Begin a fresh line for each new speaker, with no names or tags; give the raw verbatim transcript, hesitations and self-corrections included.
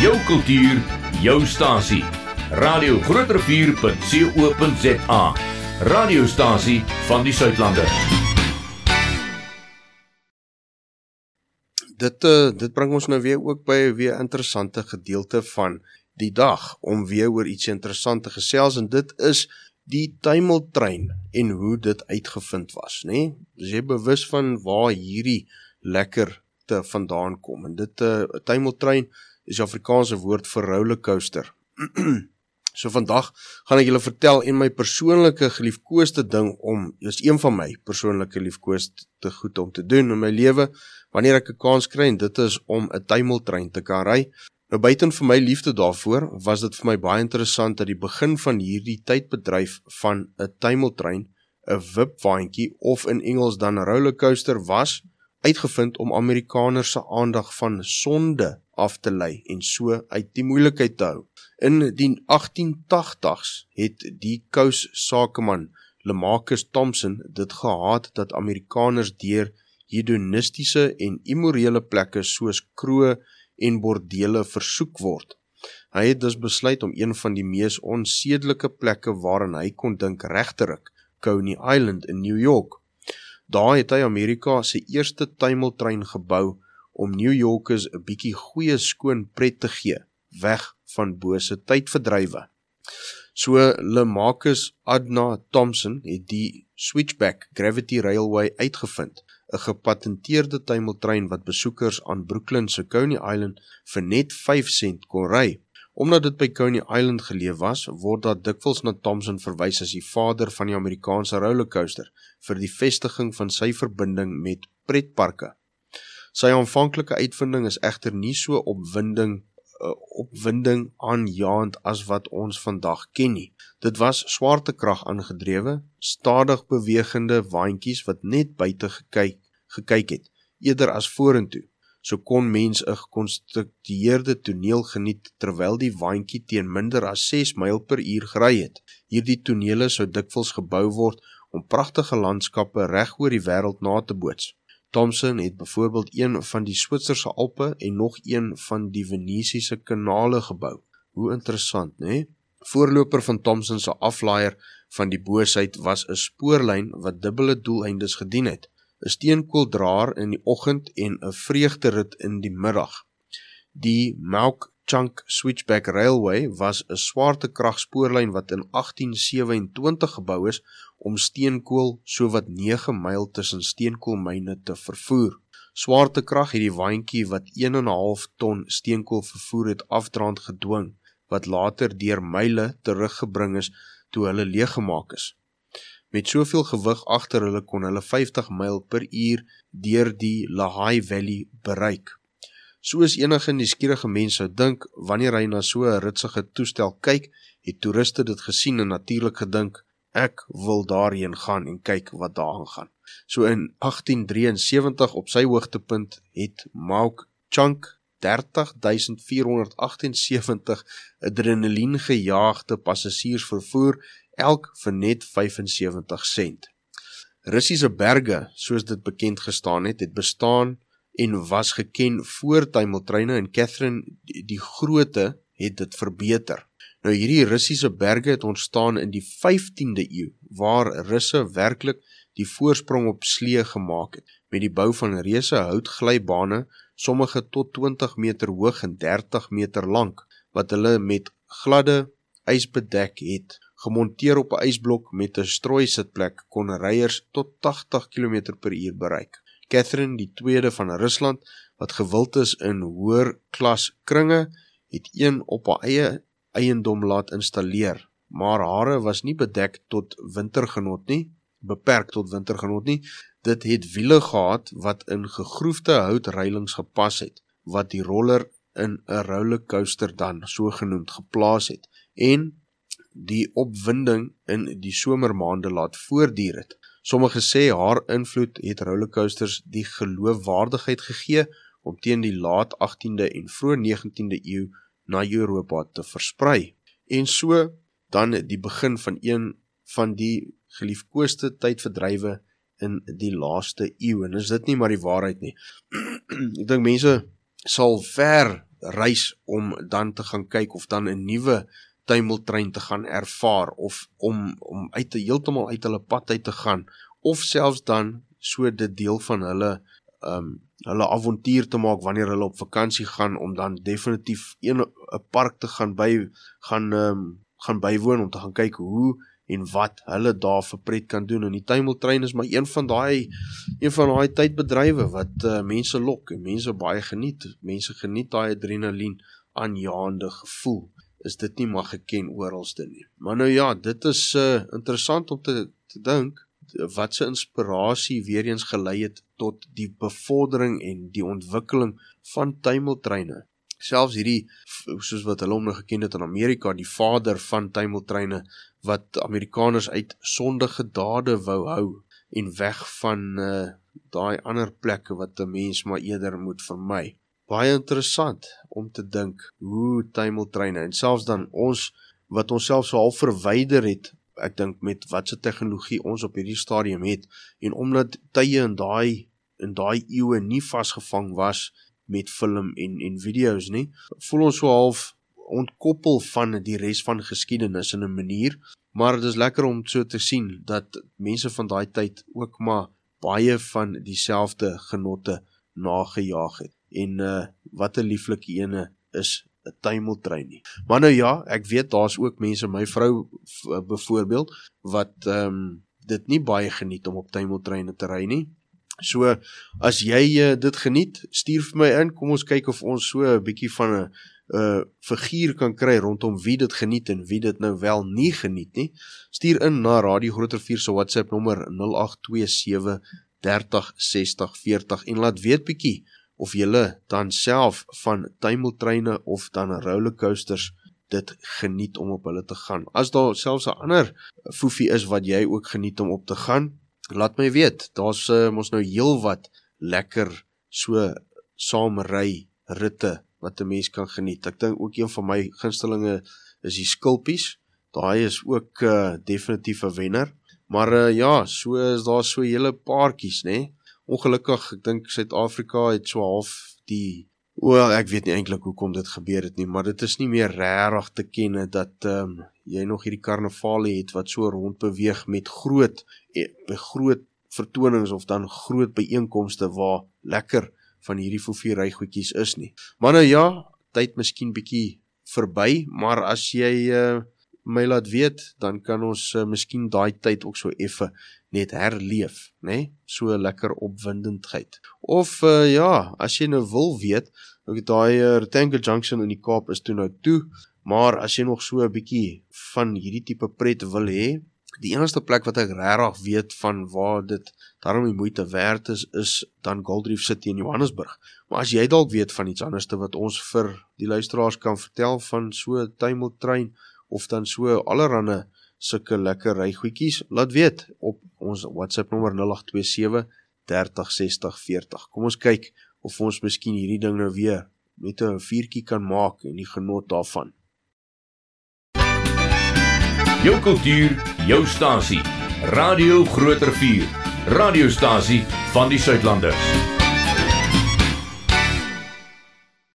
jou kultuur, jou stasie. Radio Groot Rivier punt co punt za. Radiostasie van die Suidlande.
Dit, uh, dit bring ons nou weer ook by 'n weer interessante gedeelte van die dag, om weer oor iets interessant te gesels, en dit is die tuimeltrein en hoe dit uitgevind was, né? Is jy bewus van waar hierdie lekkerte vandaan kom? En dit, 'n uh, tuimeltrein is die Afrikaanse woord vir rollercoaster. So vandag gaan ek julle vertel en my persoonlike geliefkoeste ding om, is een van my persoonlike liefkoeste goed om te doen in my lewe, wanneer ek 'n kans kry, en dit is om 'n tuimeltrein te kan ry. Nou buiten vir my liefde daarvoor, was dit vir my baie interessant dat die begin van hierdie tydbedryf van 'n tuimeltrein, 'n wipwaantjie of in Engels dan 'n rollercoaster was, uitgevind om Amerikaners se aandag van sonde af te lei en so uit die moeilikheid te hou. In die agtien tagtigs het die kous-sakeman LaMarcus Thompson dit gehaat dat Amerikaners deur hedonistiese en immorele plekke soos kroë en bordele versoek word. Hy het dus besluit om een van die mees onsedelike plekke waarin hy kon dink reg te ruk, Coney Island in New York. Daar het hy Amerika se eerste tuimeltrein gebou om New Yorkers 'n bietjie goeie skoon pret te gee, weg van bose tydverdrywe. So LaMarcus Adna Thompson het die Switchback Gravity Railway uitgevind, 'n gepatenteerde tuimeltrein wat besoekers aan Brooklyn se Coney Island vir net vyf sent kon ry. Omdat dit by Coney Island geleë was, word daar dikwels na Thompson verwys as die vader van die Amerikaanse rollercoaster vir die vestiging van sy verbinding met pretparke. Sy aanvanklike uitvinding is egter nie so opwinding uh, opwinding aanjaend as wat ons vandag ken nie. Dit was swaartekrag aangedrewe, stadig bewegende waantjies wat net buite gekyk, gekyk het, eerder as vorentoe. So kon mens 'n gekonstrueerde toneel geniet terwyl die waantjie teen minder as ses myl per uur gery het. Hierdie tonele sou dikwels gebou word om pragtige landskappe reg oor die wêreld na te boots. Thompson het byvoorbeeld een van die Switserse Alpe en nog een van die Venesiese kanale gebou. Hoe interessant, né? Voorloper van Thompson se aflaaier van die boosheid was 'n spoorlyn wat dubbele doeleindes gedien het. 'n Steenkooldraer in die oggend en 'n vreugderit in die middag. Die Mauck Chunk Switchback Railway was 'n swaartekragspoorlyn wat in agtien sewe-en-twintig gebou is om steenkool sowat nege myl tussen steenkoolmyne te vervoer. Swaartekrag het die waantjie wat een en 'n half ton steenkool vervoer het afdraand gedwing, wat later deur myle teruggebring is toe hulle leeggemaak is. Met soveel gewig agter hulle kon hulle vyftig myl per uur deur die Lehigh Valley bereik. Soos enige nuuskierige mens sou dink, wanneer hy na so 'n ritsige toestel kyk, het toeriste dit gesien en natuurlik gedink, ek wil daarheen gaan en kyk wat daar aangaan. So in agtien drieënsewentig op sy hoogtepunt het Mauck Chunk dertig duisend vierhonderd agtensewentig adrenalien gejaagde passasiers vervoer, elk vir net vyfensewentig sent. Russiese berge, soos dit bekend gestaan het, het bestaan en was geken voor tuimeltreine, en Catherine die Grote het dit verbeter. Nou hierdie Russiese berge het ontstaan in die vyftiende eeu, waar Russe werklik die voorsprong op slee gemaak het, met die bou van reuse houtglybane, sommige tot twintig meter hoog en dertig meter lank, wat hulle met gladde ys bedek het. Gemonteer op 'n ysblok met 'n strooisitplek kon ryers tot tagtig kilometer per uur bereik. Catherine die Tweede van Rusland, wat gewild is in hoër klas kringe, het een op haar eie eiendom laat installeer, maar hare was nie bedek tot wintergenot nie, beperk tot wintergenot nie. Dit het wiele gehad wat in gegroefde houtreilings gepas het, wat die roller in 'n rollercoaster dan sogenoemd geplaas het, en die opwinding in die somermaande laat voortduur het. Sommige sê haar invloed het rollercoasters die geloofwaardigheid gegee om teen die laat achttiende en vroeg negentiende eeu na Europa te versprei. En so dan die begin van een van die geliefkoeste tydverdrywe in die laaste eeu. En is dit nie maar die waarheid nie. Ek dink mense sal ver reis om dan te gaan kyk of dan 'n nuwe tuimeltrein te gaan ervaar of om om uit te heeltemal uit hulle pad uit te gaan of selfs dan so dit deel van hulle um, hulle avontuur te maak wanneer hulle op vakansie gaan om dan definitief 'n park te gaan by gaan um, gaan bywoon om te gaan kyk hoe en wat hulle daar vir pret kan doen. En die tuimeltrein is maar een van daai een van daai tydbedrywe wat uh, mense lok en mense baie geniet. Mense geniet daai adrenalien aanjaende gevoel. Is dit nie maar geken oralste nie. Maar nou ja, dit is uh, interessant om te, te dink wat se inspirasie weer eens gelei het tot die bevordering en die ontwikkeling van tuimeltreine. Selfs hierdie, soos wat hulle hom nou geken het in Amerika, die vader van tuimeltreine, wat Amerikaners uit sondige dade wou hou, en weg van uh, daai ander plekke wat 'n mens maar eerder moet vermy. Baie interessant om te dink hoe tuimeltreine, en selfs dan ons, wat ons self so half verwyder het, ek dink met wat se tegnologie ons op hierdie stadium het, en omdat tye in daai in daai eeue nie vasgevang was met film en, en video's nie, voel ons so half ontkoppel van die res van geskiedenis in 'n manier, maar dit is lekker om so te sien, dat mense van daai tyd ook maar baie van dieselfde genotte nagejaag het, en uh, wat 'n lieflike ene is 'n tuimeltrein nie. Maar nou ja, ek weet daar's ook mense, my vrou byvoorbeeld, wat um, dit nie baie geniet om op tuimeltreine te ry nie. So, as jy uh, dit geniet, stuur vir my in, kom ons kyk of ons so 'n bietjie van 'n uh, figuur kan kry rondom wie dit geniet en wie dit nou wel nie geniet nie. Stuur in na Radio Groot Rivier se WhatsApp nommer nul agt twee sewe dertig sestig veertig en laat weet bietjie of julle dan self van tuimeltreine of dan rollercoasters dit geniet om op hulle te gaan. As daar selfs 'n ander foefie is wat jy ook geniet om op te gaan, laat my weet. Daar's uh, mos nou heel wat lekker so saamry ritte wat 'n mens kan geniet. Ek dink ook een van my gunstelinge is die skulpies. Daai is ook uh, definitief 'n wenner. Maar uh, ja, so is daar so hele paartjies, né? Ongelukkig, ek dink Suid-Afrika het so half die, wel, ek weet nie eintlik hoekom dit gebeur het nie, maar dit is nie meer regtig te ken dat um, jy nog hierdie karnavale het wat so rondbeweeg met groot, groot vertonings of dan groot byeenkomste waar lekker van hierdie foefie-rygoedjies is nie. Maar nou ja, tyd miskien bietjie verby, maar as jy uh, my laat weet, dan kan ons uh, miskien daai tyd ook so effe net herleef, né? So lekker opwindendheid. Of uh, ja, as jy nou wil weet, ook daai uh, Rectangle Junction in die Kaap is toe nou toe, maar as jy nog so 'n bietjie van hierdie tipe pret wil hê, die enigste plek wat ek regtig weet van waar dit daarom die moeite werd is, is dan Gold Reef City in Johannesburg. Maar as jy dalk weet van iets anderste wat ons vir die luisteraars kan vertel van so tuimeltrein, of dan so allerhande sulke lekker rygoedjies, laat weet op ons WhatsApp nommer nul agt twee sewe dertig sestig veertig. Kom ons kyk of ons miskien hierdie ding nou weer met 'n vuurtjie kan maak en die genot daarvan.
Jou kultuur, jou stasie. Radio Groot Rivier. Radiostasie van die Suidlanders.